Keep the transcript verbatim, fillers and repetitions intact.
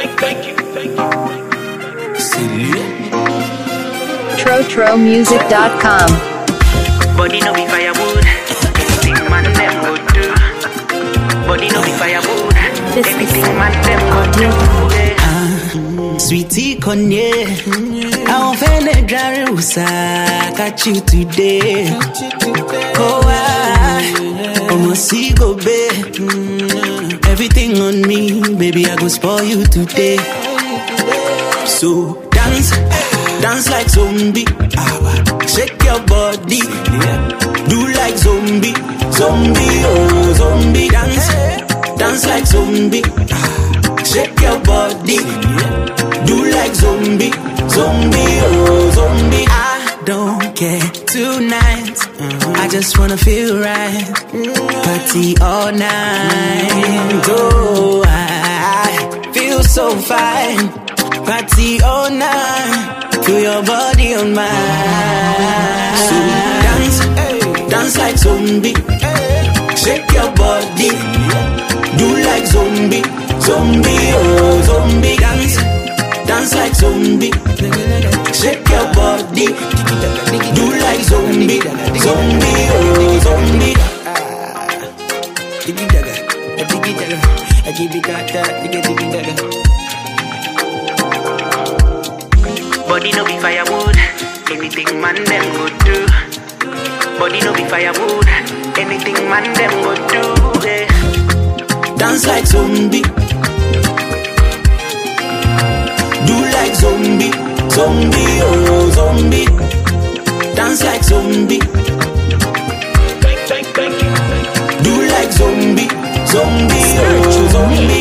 Thank you, thank you. tro tro music dot com. Body no be firewood. Anything man them go do. Body no be firewood. Anything man them go do. Ah, sweetie Kanye, I won't find dry usa. Got you today. Oh I almost see go babe. Everything on me, baby, I go spoil you today. So dance, dance like zombie. Shake your body, do like zombie, zombie, oh zombie. Dance, dance like zombie. Shake your body, do like zombie, zombie, oh zombie. I don't care tonight. I just wanna feel right. Party all night. Oh, I feel so fine. Party all night. Feel your body on mine. So dance, dance like zombie. Shake your body. Do like zombie, zombie, oh zombie. Dance, dance like zombie. Shake your body. Do like zombie, zombie, oh zombie. Diggy dagger, a diggy dagger, a diggy dagger, diggy diggy dagger. Body no be firewood. Anything man them go do. Body no be firewood. Anything man them go do. Yeah. Dance like zombie. Do like zombie, zombie, oh zombie. Dance like zombie. Thank, thank, thank you, thank you. Do like zombie, zombie, oh zombie.